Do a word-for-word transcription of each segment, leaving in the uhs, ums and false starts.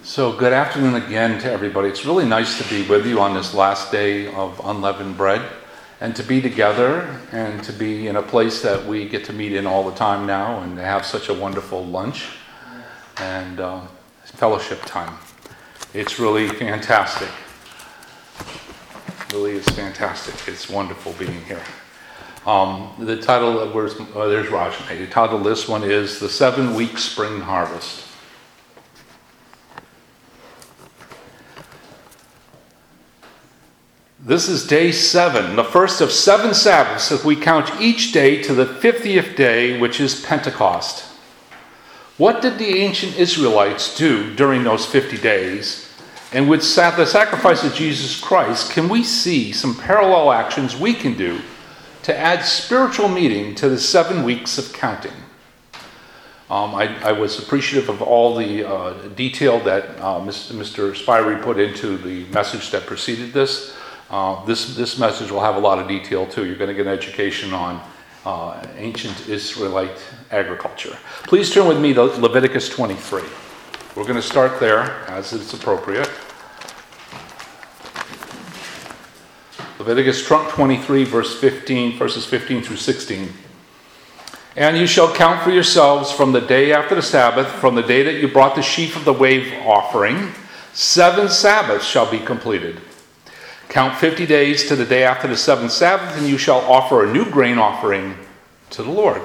So good afternoon again to everybody. It's really nice to be with you on this last day of Unleavened Bread and to be together and to be in a place that we get to meet in all the time now and have such a wonderful lunch and uh, fellowship time. It's really fantastic. It really is fantastic. It's wonderful being here. Um, the title, of where's, oh, there's Rajane. The title of this one is The Seven Week Spring Harvest. This is day seven, the first of seven Sabbaths, if we count each day to the fiftieth day, which is Pentecost. What did the ancient Israelites do during those fifty days? And with the sacrifice of Jesus Christ, can we see some parallel actions we can do to add spiritual meaning to the seven weeks of counting? Um, I, I was appreciative of all the uh, detail that uh, Mister Spirey put into the message that preceded this. Uh, this this message will have a lot of detail too. You're going to get an education on uh, ancient Israelite agriculture. Please turn with me to Leviticus twenty-three. We're going to start there as it's appropriate. Leviticus twenty-three, verse fifteen, verses fifteen through sixteen. And you shall count for yourselves from the day after the Sabbath, from the day that you brought the sheaf of the wave offering, seven Sabbaths shall be completed. Count fifty days to the day after the seventh Sabbath, and you shall offer a new grain offering to the Lord.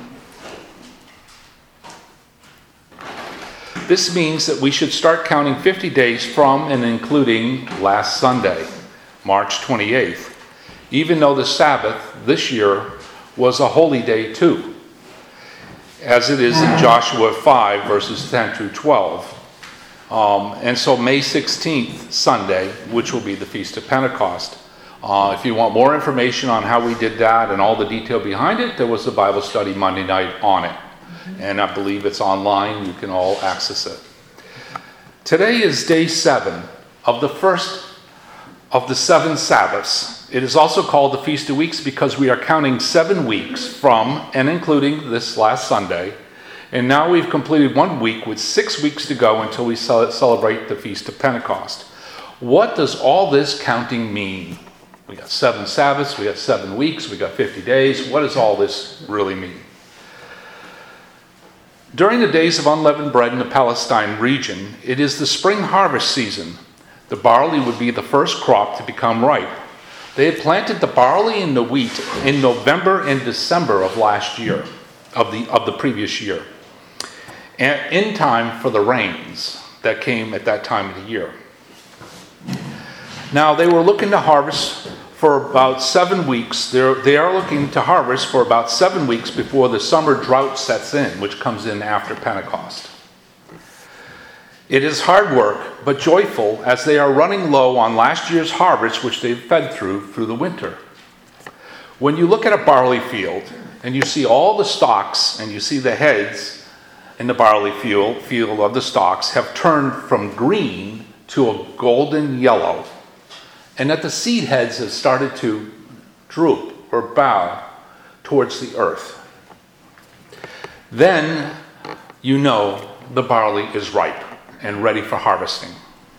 This means that we should start counting fifty days from and including last Sunday, March twenty-eighth, even though the Sabbath this year was a holy day too, as it is in Joshua five, verses ten through twelve. Um, and so May sixteenth, Sunday, which will be the Feast of Pentecost. Uh, if you want more information on how we did that and all the detail behind it, there was a Bible study Monday night on it. And I believe it's online. You can all access it. Today is day seven of the first of the seven Sabbaths. It is also called the Feast of Weeks because we are counting seven weeks from and including this last Sunday. And now we've completed one week with six weeks to go until we celebrate the Feast of Pentecost. What does all this counting mean? We got seven Sabbaths, we got seven weeks, we got fifty days. What does all this really mean? During the days of unleavened bread in the Palestine region, it is the spring harvest season. The barley would be the first crop to become ripe. They had planted the barley and the wheat in November and December of last year, of the of the previous year, and in time for the rains that came at that time of the year. Now they were looking to harvest for about seven weeks. They're, they are looking to harvest for about seven weeks before the summer drought sets in, which comes in after Pentecost. It is hard work, but joyful, as they are running low on last year's harvest, which they've fed through through the winter. When you look at a barley field and you see all the stalks and you see the heads in the barley field, field of the stalks have turned from green to a golden yellow, and that the seed heads have started to droop or bow towards the earth, then you know the barley is ripe and ready for harvesting.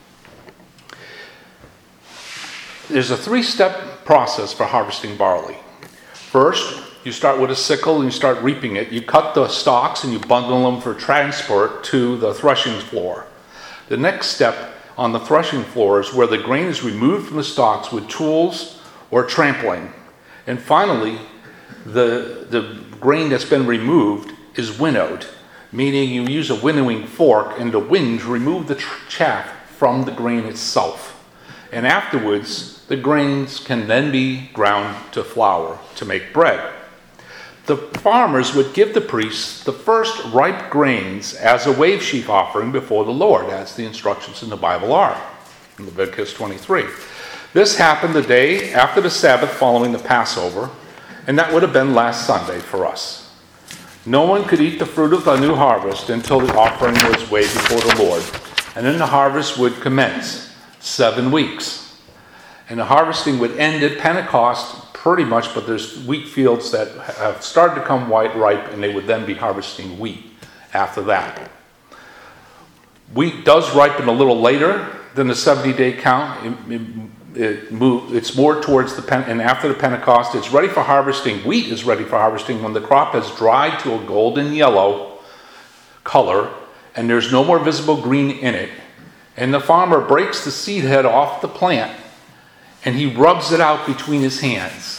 There's a three-step process for harvesting barley. First, you start with a sickle and you start reaping it. You cut the stalks and you bundle them for transport to the threshing floor. The next step on the threshing floor is where the grain is removed from the stalks with tools or trampling. And finally, the, the grain that's been removed is winnowed, meaning you use a winnowing fork and the wind to remove the tr- chaff from the grain itself. And afterwards, the grains can then be ground to flour to make bread. The farmers would give the priests the first ripe grains as a wave sheaf offering before the Lord, as the instructions in the Bible are, in Leviticus twenty-three. This happened the day after the Sabbath following the Passover, and that would have been last Sunday for us. No one could eat the fruit of the new harvest until the offering was waved before the Lord, and then the harvest would commence, seven weeks. And the harvesting would end at Pentecost pretty much, but there's wheat fields that have started to come white ripe, and they would then be harvesting wheat after that. Wheat does ripen a little later than the seventy-day count. It, it, it move, it's more towards the, Pen, and after the Pentecost, it's ready for harvesting. Wheat is ready for harvesting when the crop has dried to a golden yellow color, and there's no more visible green in it. And the farmer breaks the seed head off the plant, and he rubs it out between his hands.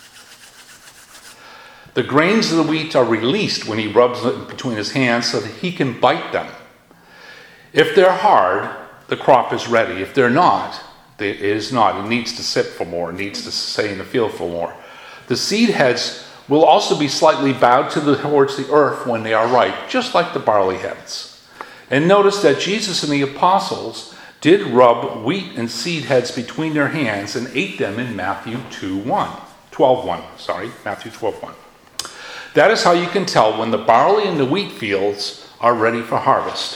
The grains of the wheat are released when he rubs it between his hands so that he can bite them. If they're hard, the crop is ready. If they're not, it is not. It needs to sit for more. It needs to stay in the field for more. The seed heads will also be slightly bowed to the, towards the earth when they are ripe, just like the barley heads. And notice that Jesus and the apostles did rub wheat and seed heads between their hands and ate them in Matthew two one. twelve one, sorry, Matthew twelve one. That is how you can tell when the barley and the wheat fields are ready for harvest.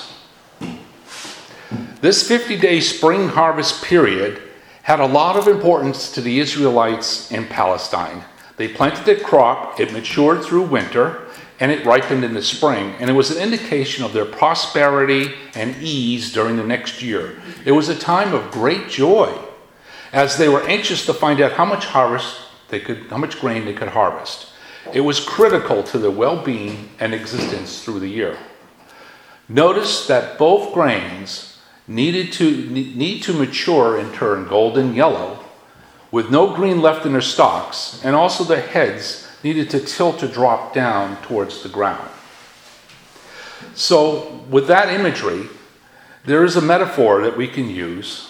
This fifty-day spring harvest period had a lot of importance to the Israelites in Palestine. They planted their crop, it matured through winter, and it ripened in the spring. And it was an indication of their prosperity and ease during the next year. It was a time of great joy, as they were anxious to find out how much harvest they could, how much grain they could harvest. It was critical to their well-being and existence through the year. Notice that both grains needed to need to mature and turn golden yellow, with no green left in their stalks, and also the heads needed to tilt or drop down towards the ground. So, with that imagery, there is a metaphor that we can use,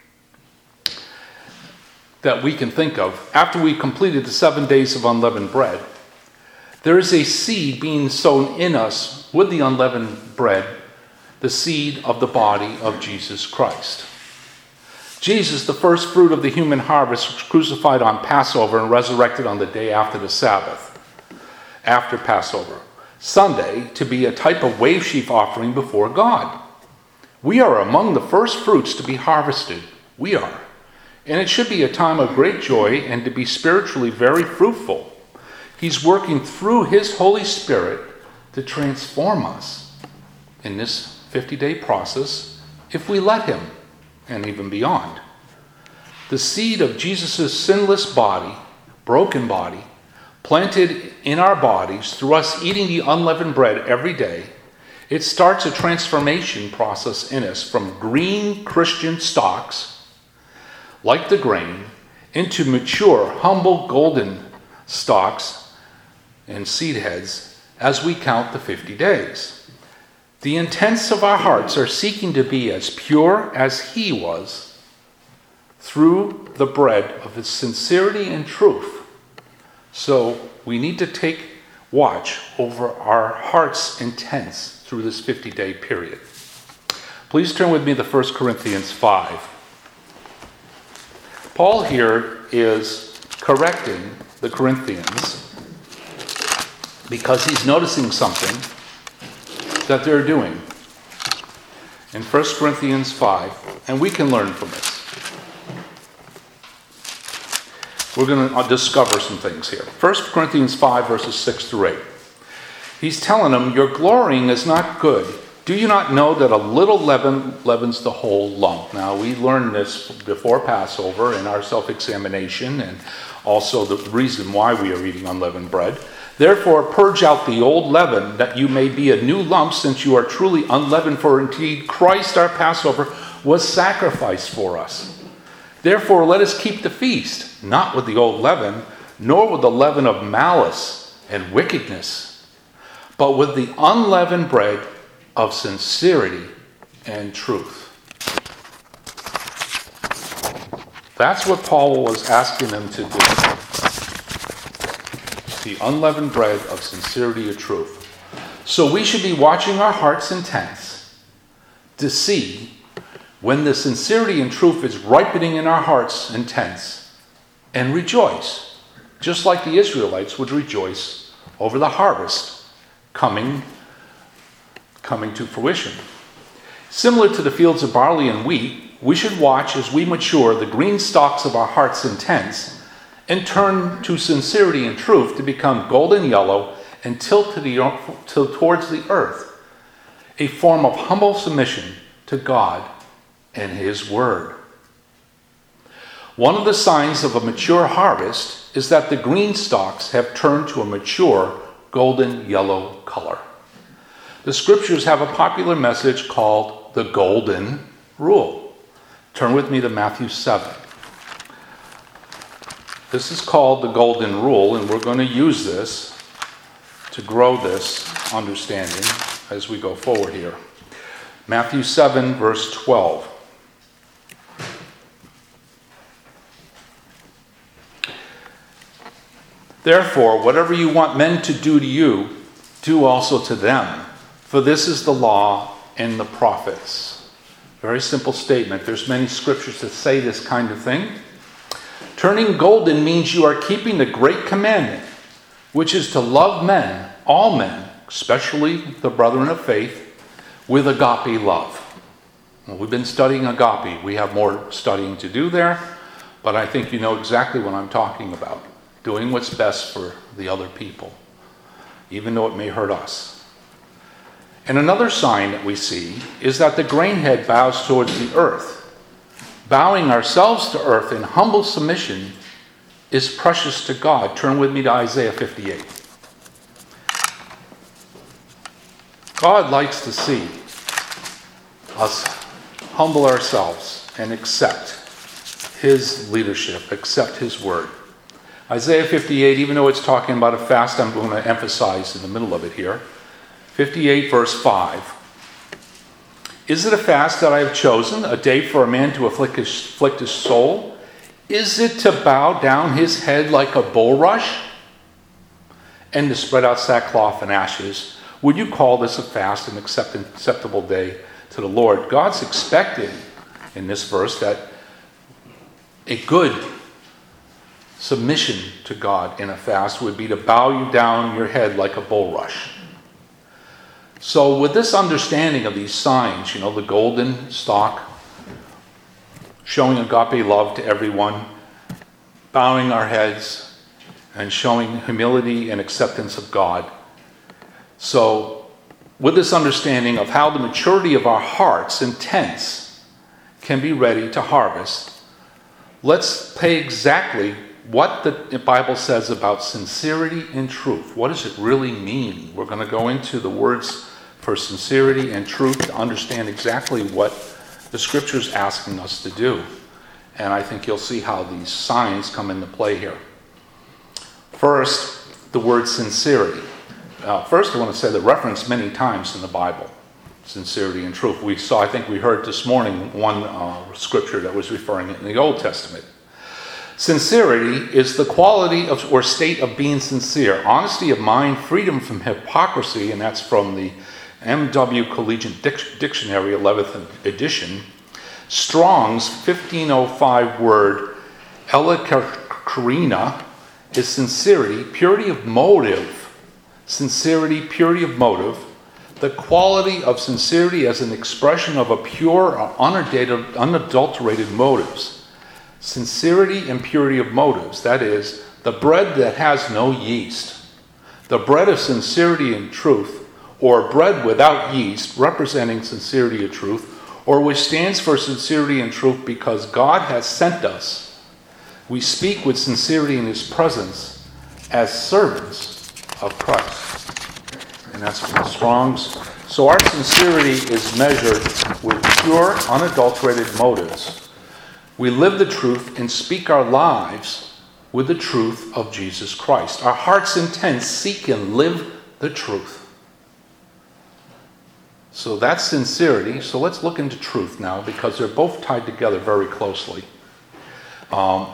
that we can think of. After we completed the seven days of unleavened bread, there is a seed being sown in us with the unleavened bread, the seed of the body of Jesus Christ. Jesus, the first fruit of the human harvest, was crucified on Passover and resurrected on the day after the Sabbath, after Passover. Sunday, to be a type of wave sheaf offering before God. We are among the first fruits to be harvested. We are. And it should be a time of great joy and to be spiritually very fruitful. He's working through his Holy Spirit to transform us in this fifty-day process if we let him, and even beyond. The seed of Jesus' sinless body, broken body, planted in our bodies through us eating the unleavened bread every day, it starts a transformation process in us from green Christian stalks, like the grain, into mature, humble, golden stalks and seed heads as we count the fifty days. The intents of our hearts are seeking to be as pure as he was through the bread of his sincerity and truth. So we need to take watch over our heart's intents through this fifty-day period. Please turn with me to First Corinthians five. Paul here is correcting the Corinthians because he's noticing something that they're doing in First Corinthians five, and we can learn from this. We're going to discover some things here. First Corinthians five, verses six through eight. He's telling them, your glorying is not good. Do you not know that a little leaven leavens the whole lump? Now, we learned this before Passover in our self-examination, and also the reason why we are eating unleavened bread. Therefore, purge out the old leaven, that you may be a new lump, since you are truly unleavened. For indeed, Christ our Passover was sacrificed for us. Therefore, let us keep the feast, not with the old leaven, nor with the leaven of malice and wickedness, but with the unleavened bread of sincerity and truth. That's what Paul was asking them to do. The unleavened bread of sincerity and truth. So we should be watching our heart's intents to see when the sincerity and truth is ripening in our heart's intents, and rejoice, just like the Israelites would rejoice over the harvest coming, coming to fruition. Similar to the fields of barley and wheat, we should watch as we mature the green stalks of our heart's intents and turn to sincerity and truth to become golden yellow and tilt to the, tilt towards the earth, a form of humble submission to God and His Word. One of the signs of a mature harvest is that the green stalks have turned to a mature golden yellow color. The scriptures have a popular message called the Golden Rule. Turn with me to Matthew seven. This is called the Golden Rule, and we're going to use this to grow this understanding as we go forward here. Matthew seven, verse twelve. Therefore, whatever you want men to do to you, do also to them. For this is the law and the prophets. Very simple statement. There's many scriptures that say this kind of thing. Turning golden means you are keeping the great commandment, which is to love men, all men, especially the brethren of faith, with agape love. Well, we've been studying agape. We have more studying to do there, but I think you know exactly what I'm talking about. Doing what's best for the other people, even though it may hurt us. And another sign that we see is that the grain head bows towards the earth. Bowing ourselves to earth in humble submission is precious to God. Turn with me to Isaiah fifty-eight. God likes to see us humble ourselves and accept His leadership, accept His word. Isaiah fifty-eight, even though it's talking about a fast, I'm going to emphasize in the middle of it here. fifty-eight, verse five. Is it a fast that I have chosen, a day for a man to afflict his, afflict his soul? Is it to bow down his head like a bulrush and to spread out sackcloth and ashes? Would you call this a fast and accept, acceptable day to the Lord? God's expecting in this verse that a good submission to God in a fast would be to bow you down your head like a bulrush. So with this understanding of these signs, you know, the golden stalk, showing agape love to everyone, bowing our heads, and showing humility and acceptance of God. So with this understanding of how the maturity of our hearts and tents can be ready to harvest, let's pay exactly what the Bible says about sincerity and truth. What does it really mean? We're going to go into the words for sincerity and truth to understand exactly what the Scripture is asking us to do. And I think you'll see how these signs come into play here. First, the word sincerity. Uh, first, I want to say the reference many times in the Bible, sincerity and truth. We saw, I think we heard this morning, one uh, scripture that was referring it in the Old Testament. Sincerity is the quality of or state of being sincere, honesty of mind, freedom from hypocrisy, and that's from the M W Collegiate Dic- Dictionary, eleventh edition. Strong's fifteen oh five word elikkarina is sincerity, purity of motive, sincerity, purity of motive, the quality of sincerity as an expression of a pure, unadulterated, unadulterated motives. Sincerity and purity of motives, that is, the bread that has no yeast. The bread of sincerity and truth, or bread without yeast, representing sincerity and truth, or which stands for sincerity and truth because God has sent us. We speak with sincerity in His presence as servants of Christ. And that's from Strong's. So our sincerity is measured with pure, unadulterated motives. We live the truth and speak our lives with the truth of Jesus Christ. Our heart's intent seek and live the truth. So that's sincerity. So let's look into truth now, because they're both tied together very closely. Um,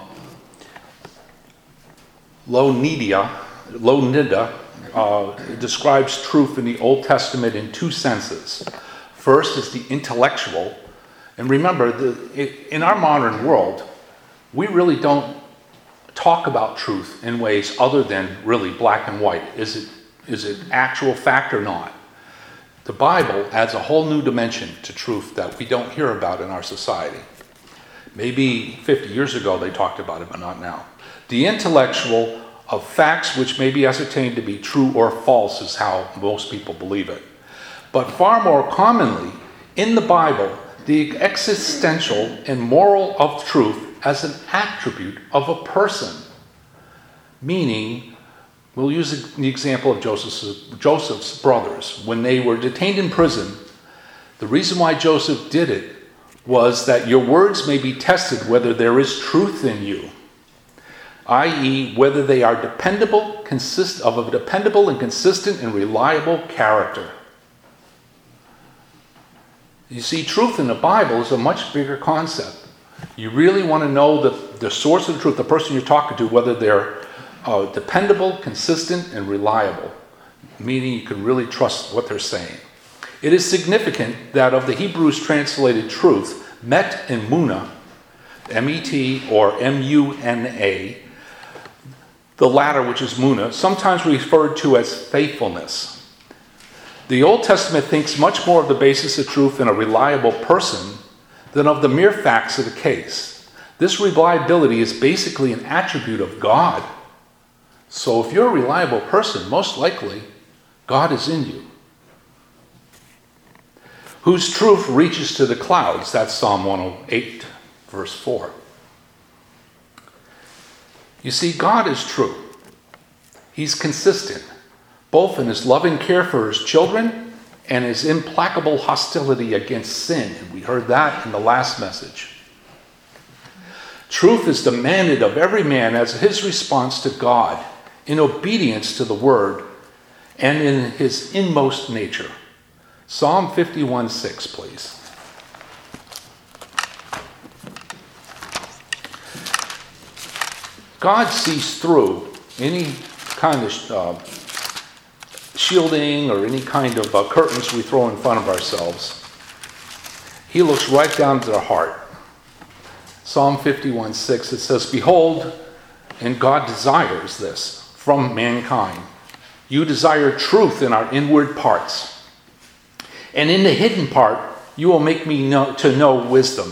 Louw-Nida, Louw-Nida uh, describes truth in the Old Testament in two senses. First is the intellectual. And remember, the, in our modern world, we really don't talk about truth in ways other than really black and white. Is it, is it actual fact or not? The Bible adds a whole new dimension to truth that we don't hear about in our society. Maybe fifty years ago they talked about it, but not now. The intellectual of facts which may be ascertained to be true or false is how most people believe it. But far more commonly, in the Bible, the existential and moral of truth as an attribute of a person. Meaning, we'll use the example of Joseph's, Joseph's brothers. When they were detained in prison, the reason why Joseph did it was that your words may be tested whether there is truth in you, that is, whether they are dependable, consist of a dependable and consistent and reliable character. You see, truth in the Bible is a much bigger concept. You really want to know the, the source of the truth, the person you're talking to, whether they're uh, dependable, consistent, and reliable, meaning you can really trust what they're saying. It is significant that of the Hebrews translated truth, met and muna, M E T or M U N A, the latter, which is muna, sometimes referred to as faithfulness. The Old Testament thinks much more of the basis of truth in a reliable person than of the mere facts of the case. This reliability is basically an attribute of God. So if you're a reliable person, most likely God is in you. Whose truth reaches to the clouds. That's Psalm one oh eight, verse four. You see, God is true. He's consistent, both in his loving care for his children and his implacable hostility against sin. And we heard that in the last message. Truth is demanded of every man as his response to God, in obedience to the word, and in his inmost nature. Psalm fifty-one six, please. God sees through any kind of uh, shielding or any kind of uh, curtains we throw in front of ourselves. He looks right down to the heart. Psalm fifty-one six, it says, "Behold, and God desires this from mankind. You desire truth in our inward parts. And in the hidden part, you will make me know, to know wisdom."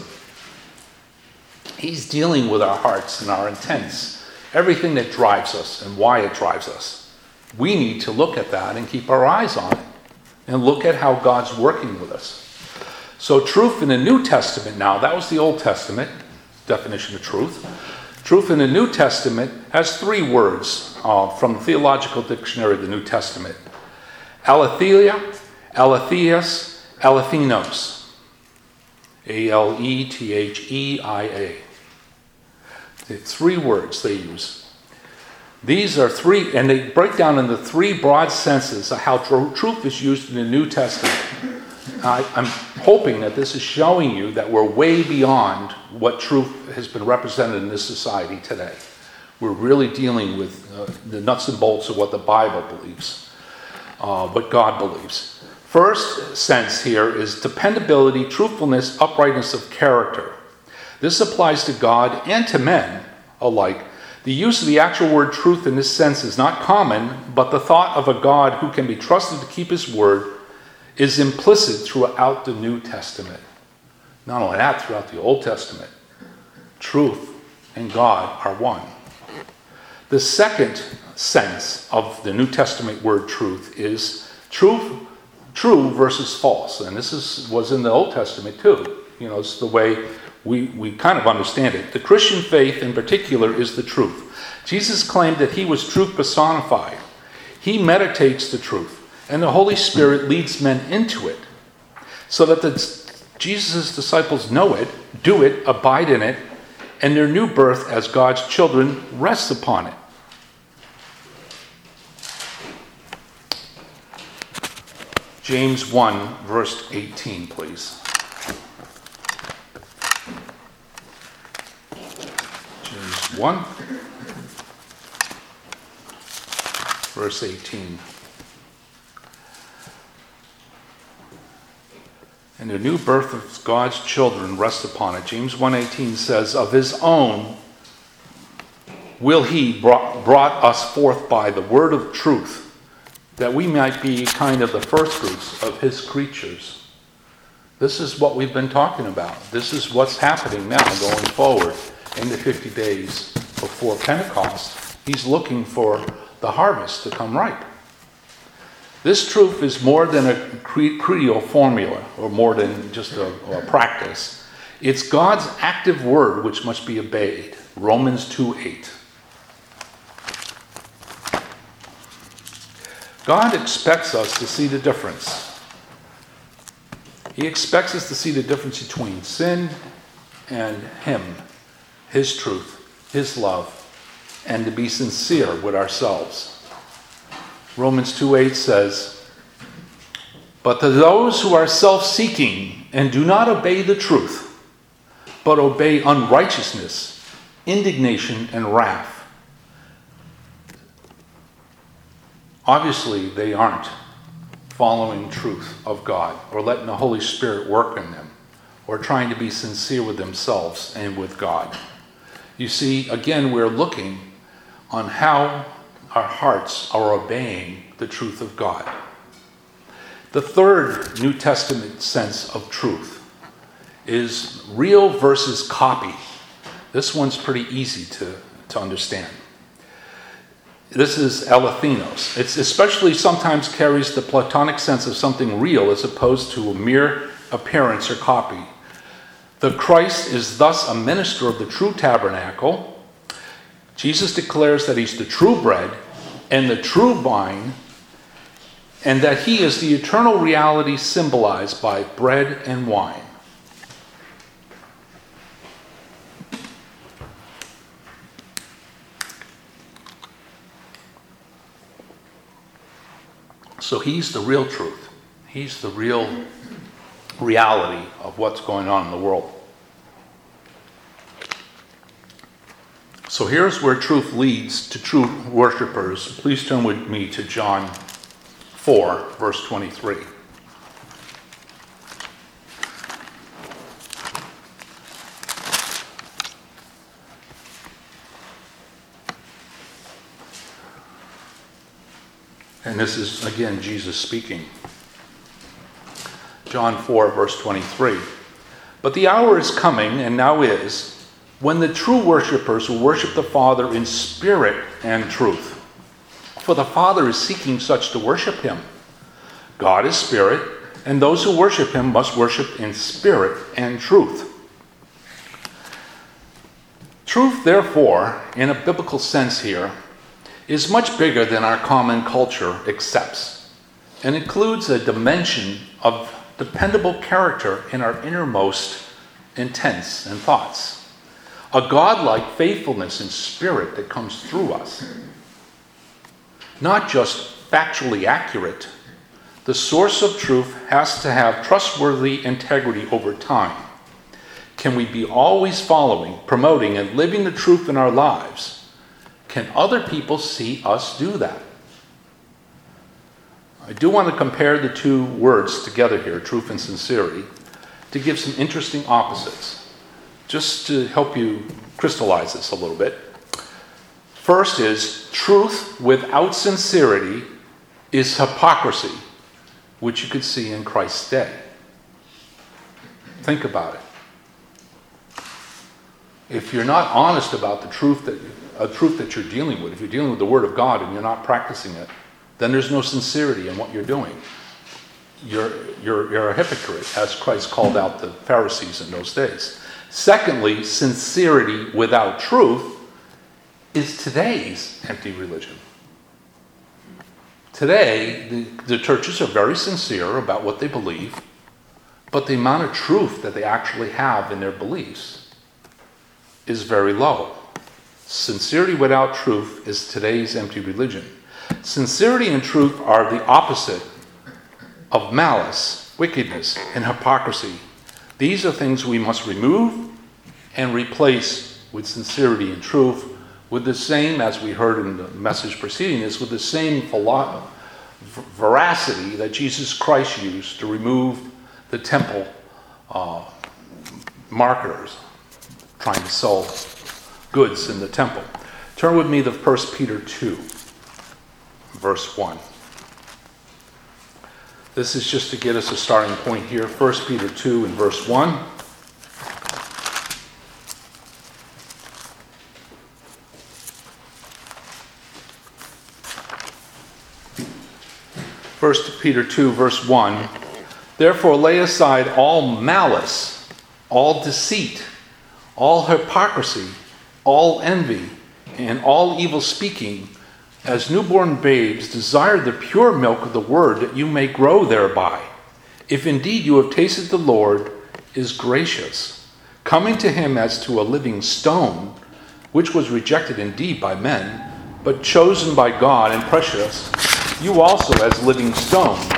He's dealing with our hearts and our intents, everything that drives us and why it drives us. We need to look at that and keep our eyes on it and look at how God's working with us. So truth in the New Testament now, that was the Old Testament definition of truth. Truth in the New Testament has three words uh, from the Theological Dictionary of the New Testament. Aletheia, Aletheus, Alethinos. A L E T H E I A. The three words they use. These are three, and they break down into three broad senses of how tr- truth is used in the New Testament. I, I'm hoping that this is showing you that we're way beyond what truth has been represented in this society today. We're really dealing with uh, the nuts and bolts of what the Bible believes, uh, what God believes. First sense here is dependability, truthfulness, uprightness of character. This applies to God and to men alike. The use of the actual word truth in this sense is not common, but the thought of a God who can be trusted to keep his word is implicit throughout the New Testament. Not only that, throughout the Old Testament. Truth and God are one. The second sense of the New Testament word truth is truth, true versus false. And this is was in the Old Testament too. You know, it's the way we, we kind of understand it. The Christian faith in particular is the truth. Jesus claimed that he was truth personified. He meditates the truth. And the Holy Spirit leads men into it so that the, Jesus' disciples know it, do it, abide in it, and their new birth as God's children rests upon it. James one, verse eighteen, please. James one, verse eighteen. And the new birth of God's children rests upon it. James one eighteen says, "Of his own will he brought, brought us forth by the word of truth, that we might be kind of the first fruits of his creatures." This is what we've been talking about. This is what's happening now going forward in the fifty days before Pentecost. He's looking for the harvest to come ripe. This truth is more than a creedal formula, or more than just a, a practice. It's God's active word which must be obeyed. Romans two eight. God expects us to see the difference. He expects us to see the difference between sin and Him, His truth, His love, and to be sincere with ourselves. Romans two eight says, "But to those who are self-seeking and do not obey the truth, but obey unrighteousness, indignation, and wrath." Obviously, they aren't following truth of God, or letting the Holy Spirit work in them, or trying to be sincere with themselves and with God. You see, again, we're looking on how our hearts are obeying the truth of God. The third New Testament sense of truth is real versus copy. This one's pretty easy to, to understand. This is alethenos. It especially sometimes carries the Platonic sense of something real as opposed to a mere appearance or copy. The Christ is thus a minister of the true tabernacle. Jesus declares that he's the true bread and the true vine, and that he is the eternal reality symbolized by bread and wine. So he's the real truth. He's the real reality of what's going on in the world. So here's where truth leads to true worshipers. Please turn with me to John four, verse twenty-three. And this is, again, Jesus speaking. John four, verse twenty-three. "But the hour is coming, and now is, when the true worshipers will worship the Father in spirit and truth. For the Father is seeking such to worship him. God is spirit, and those who worship him must worship in spirit and truth." Truth, therefore, in a biblical sense here, is much bigger than our common culture accepts, and includes a dimension of dependable character in our innermost intents and thoughts. A godlike faithfulness and spirit that comes through us. Not just factually accurate. The source of truth has to have trustworthy integrity over time. Can we be always following, promoting, and living the truth in our lives? Can other people see us do that? I do want to compare the two words together here, truth and sincerity, to give some interesting opposites, just to help you crystallize this a little bit. First is, truth without sincerity is hypocrisy, which you could see in Christ's day. Think about it. If you're not honest about the truth that a truth that you're dealing with, if you're dealing with the Word of God and you're not practicing it, then there's no sincerity in what you're doing. You're, you're, you're a hypocrite, as Christ called out the Pharisees in those days. Secondly, sincerity without truth is today's empty religion. Today, the, the churches are very sincere about what they believe, but the amount of truth that they actually have in their beliefs is very low. Sincerity without truth is today's empty religion. Sincerity and truth are the opposite of malice, wickedness, and hypocrisy. These are things we must remove and replace with sincerity and truth, with the same, as we heard in the message preceding this, with the same philo- veracity that Jesus Christ used to remove the temple uh, marketers trying to sell goods in the temple. Turn with me to First Peter two, verse one. This is just to get us a starting point here. First Peter two and verse one. First Peter two, verse one. Therefore lay aside all malice, all deceit, all hypocrisy, all envy, and all evil speaking. As newborn babes, desire the pure milk of the word, that you may grow thereby. If indeed you have tasted the Lord is gracious, coming to him as to a living stone, which was rejected indeed by men, but chosen by God and precious, you also as living stones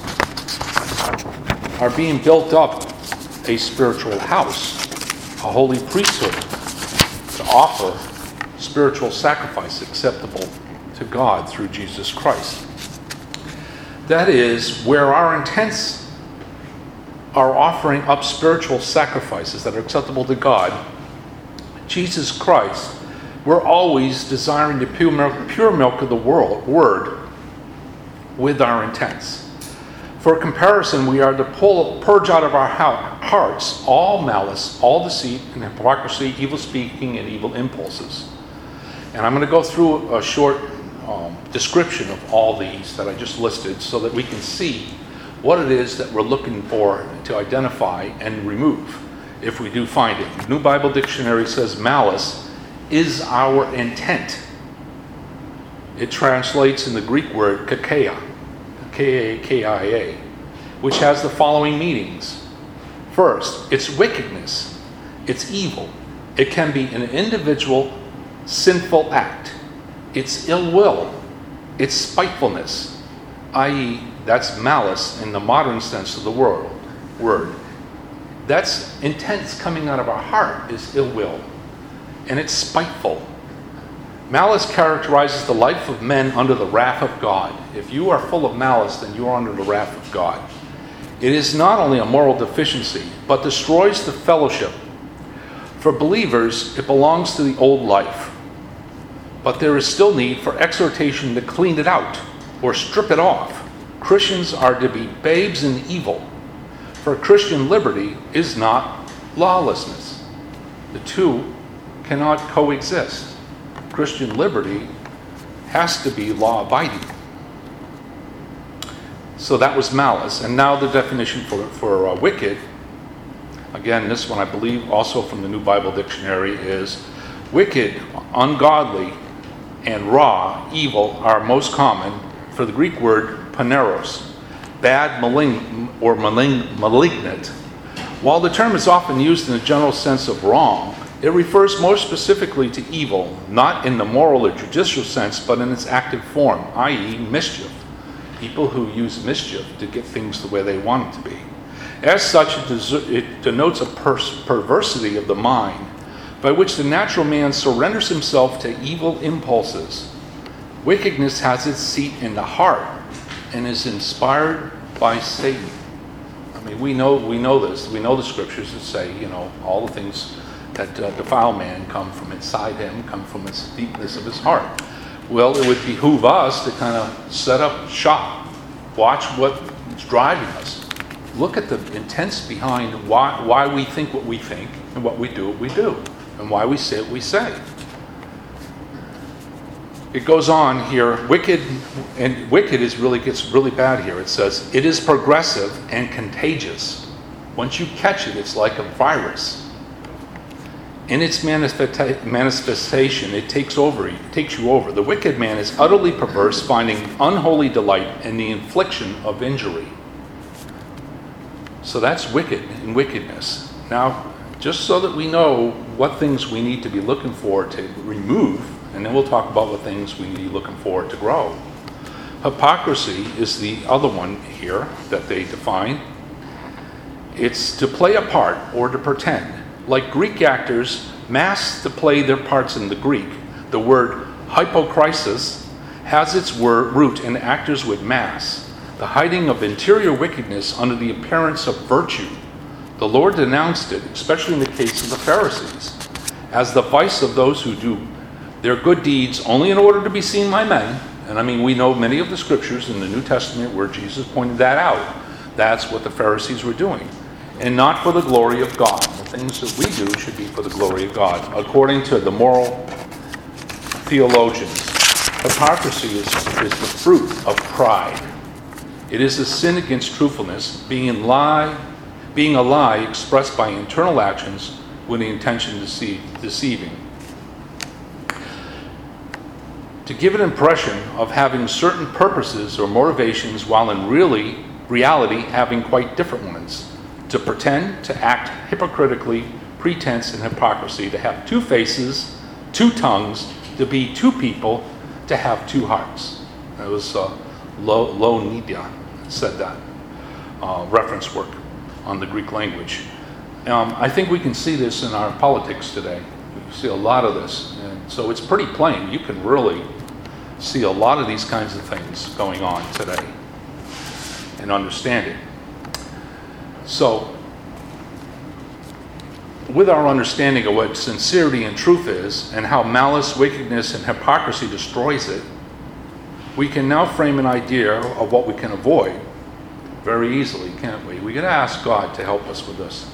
are being built up a spiritual house, a holy priesthood, to offer spiritual sacrifice acceptable to God through Jesus Christ. That is, where our intents are offering up spiritual sacrifices that are acceptable to God, Jesus Christ, we're always desiring the pure milk, pure milk of the world, word with our intents. For comparison, we are to pull, purge out of our hearts all malice, all deceit and hypocrisy, evil speaking, and evil impulses. And I'm going to go through a short um, description of all these that I just listed so that we can see what it is that we're looking for to identify and remove if we do find it. The New Bible Dictionary says malice is our intent. It translates in the Greek word kakeia, K A K I A, which has the following meanings. First, it's wickedness. It's evil. It can be an individual sinful act. It's ill will. It's spitefulness, that is, that's malice in the modern sense of the word. word. That's intents coming out of our heart is ill will. And it's spiteful. Malice characterizes the life of men under the wrath of God. If you are full of malice, then you are under the wrath of God. It is not only a moral deficiency, but destroys the fellowship. For believers, it belongs to the old life. But there is still need for exhortation to clean it out or strip it off. Christians are to be babes in evil. For Christian liberty is not lawlessness. The two cannot coexist. Christian liberty has to be law-abiding. So that was malice. And now the definition for, for uh, wicked, again, this one I believe also from the New Bible Dictionary, is wicked, ungodly, and raw, evil are most common for the Greek word paneros, bad, malign, or malign, malignant. While the term is often used in the general sense of wrong, it refers more specifically to evil, not in the moral or judicial sense, but in its active form, that is mischief. People who use mischief to get things the way they want it to be. As such, it, des- it denotes a per- perversity of the mind, by which the natural man surrenders himself to evil impulses. Wickedness has its seat in the heart and is inspired by Satan. I mean, we know we know this. We know the scriptures that say, you know, all the things that uh, defile man come from inside him, come from the deepness of his heart. Well, it would behoove us to kind of set up shop, watch what's driving us, look at the intents behind why why we think what we think and what we do what we do, and why we say what we say. It goes on here, wicked, and wicked is really gets really bad here. It says, it is progressive and contagious. Once you catch it, it's like a virus. In its manifesta- manifestation, it takes over, it takes you over. The wicked man is utterly perverse, finding unholy delight in the infliction of injury. So that's wicked and wickedness. Now, just so that we know what things we need to be looking for to remove, and then we'll talk about what things we need to be looking for to grow. Hypocrisy is the other one here that they define. It's to play a part or to pretend. Like Greek actors mask to play their parts in the Greek, the word hypokrisis has its word root in actors with masks, the hiding of interior wickedness under the appearance of virtue. The Lord denounced it, especially in the case of the Pharisees, as the vice of those who do their good deeds only in order to be seen by men. And I mean, we know many of the scriptures in the New Testament where Jesus pointed that out. That's what the Pharisees were doing. And not for the glory of God. The things that we do should be for the glory of God, according to the moral theologians. Hypocrisy is, is the fruit of pride. It is a sin against truthfulness, being lie, being a lie expressed by internal actions with the intention of deceive, deceiving. To give an impression of having certain purposes or motivations while in really reality having quite different ones. To pretend, to act hypocritically, pretense and hypocrisy, to have two faces, two tongues, to be two people, to have two hearts. That was uh, Lo, Lo Nidia said that, uh, reference work on the Greek language. Um, I think we can see this in our politics today. We see a lot of this. And so it's pretty plain. You can really see a lot of these kinds of things going on today and understand it. So, with our understanding of what sincerity and truth is and how malice, wickedness, and hypocrisy destroys it, we can now frame an idea of what we can avoid very easily, can't we? We can ask God to help us with this.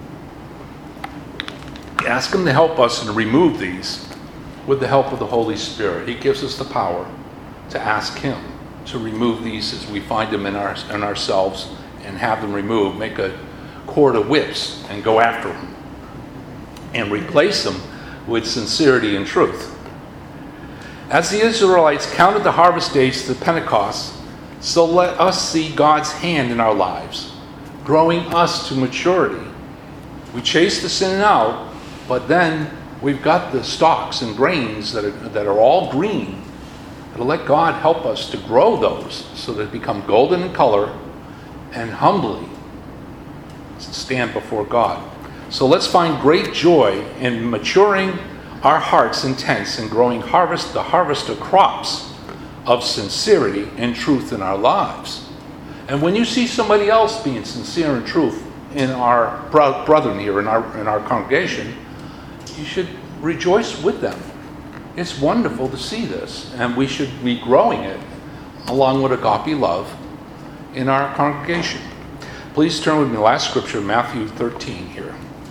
Ask Him to help us and remove these with the help of the Holy Spirit. He gives us the power to ask Him to remove these as we find them in, our, in ourselves and have them removed. Make a cord of whips and go after them and replace them with sincerity and truth. As the Israelites counted the harvest days to Pentecost, so let us see God's hand in our lives, growing us to maturity. We chase the sin out, but then we've got the stalks and grains that are, that are all green. To let God help us to grow those so that they become golden in color and humbly stand before God. So let's find great joy in maturing our heart's intents and growing harvest, the harvest of crops of sincerity and truth in our lives. And when you see somebody else being sincere and truth in our bro- brethren here in our in our congregation, you should rejoice with them. It's wonderful to see this, and we should be growing it along with agape love in our congregation. Please turn with me to the last scripture, Matthew thirteen here.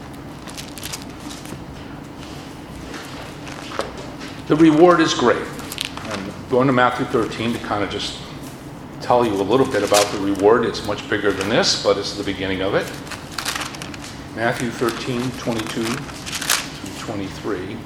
The reward is great. I'm going to Matthew thirteen to kind of just tell you a little bit about the reward. It's much bigger than this, but it's the beginning of it. Matthew thirteen, twenty-two through twenty-three.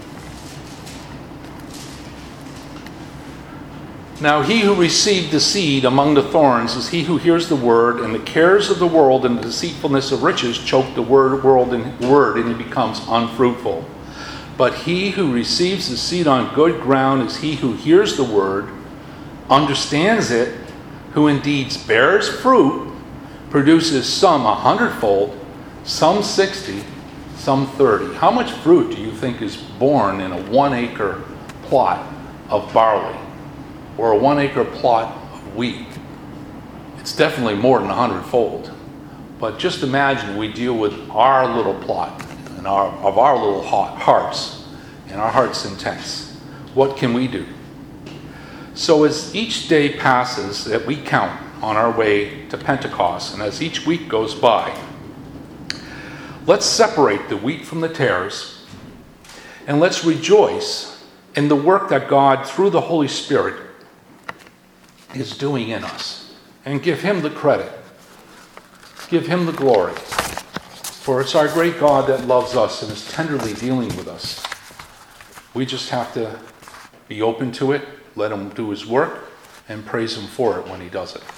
Now he who received the seed among the thorns is he who hears the word, and the cares of the world and the deceitfulness of riches choke the word, world and word, and he becomes unfruitful. But he who receives the seed on good ground is he who hears the word, understands it, who indeed bears fruit, produces some a hundredfold, some sixty, some thirty. How much fruit do you think is born in a one acre plot of barley? Or a one acre plot of wheat? It's definitely more than a hundredfold. But just imagine we deal with our little plot and our, of our little hearts and our heart's intents. What can we do? So as each day passes that we count on our way to Pentecost, and as each week goes by, let's separate the wheat from the tares, and let's rejoice in the work that God, through the Holy Spirit, is doing in us, and give Him the credit, give Him the glory, for it's our great God that loves us and is tenderly dealing with us. We just have to be open to it, let Him do His work, and praise Him for it when He does it.